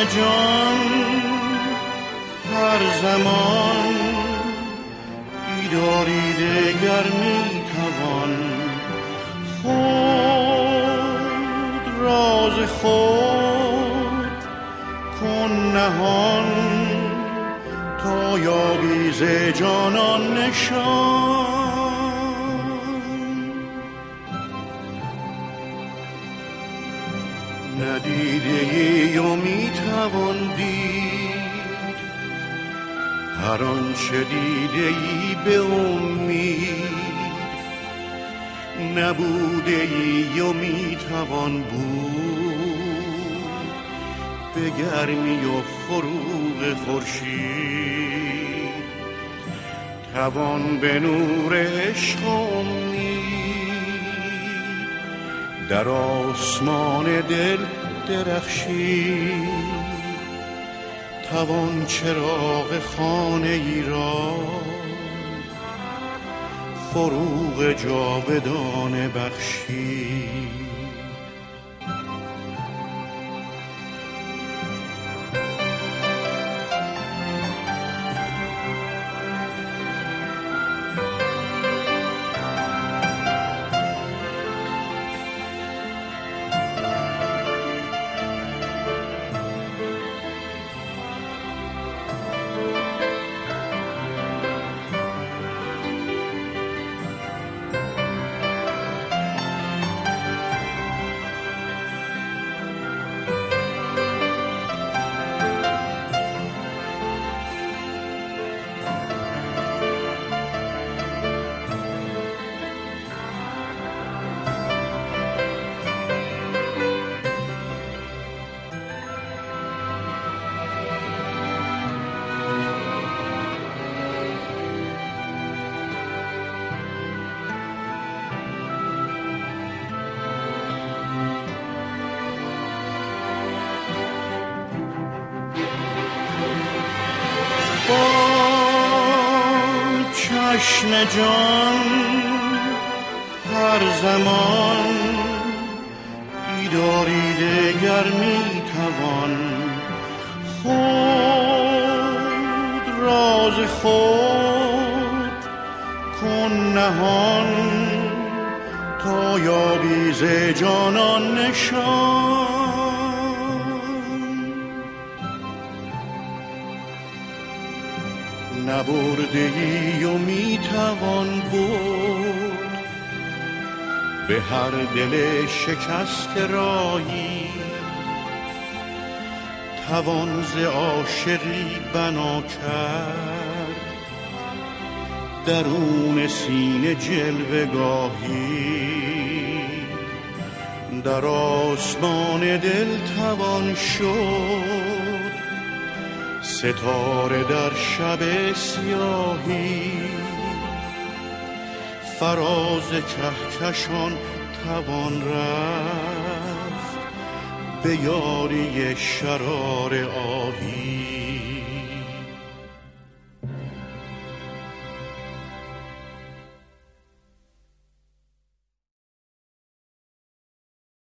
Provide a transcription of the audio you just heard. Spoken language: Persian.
جان هر زمان بیداری دگر میتوان خود راز خود کن نهان تا یابی ز جانان نشان. ندیده ای و میتوان دید هر آنچه دیده ای به امید، نبوده ای و میتوان بود به گرمی و فروغ خورشید. توان به نور عشق امید در آسمان دل درخشید. توان چراغ خانه ای را فروغ جاودانه بخشید. چشم جان هر زمان بیداری دگر میتوان خود راز خود کن نهان تا یابی ز جانان نشان. نبرده ای و میتوان بود به هر دل شکست راهی. توان ز عاشقی بنا کرد درون سینه جلوه گاهی. در آسمان دل توان شد ستاره در شب سیاهی. فراز کهکشان توان رفت به یاری شرار آهی.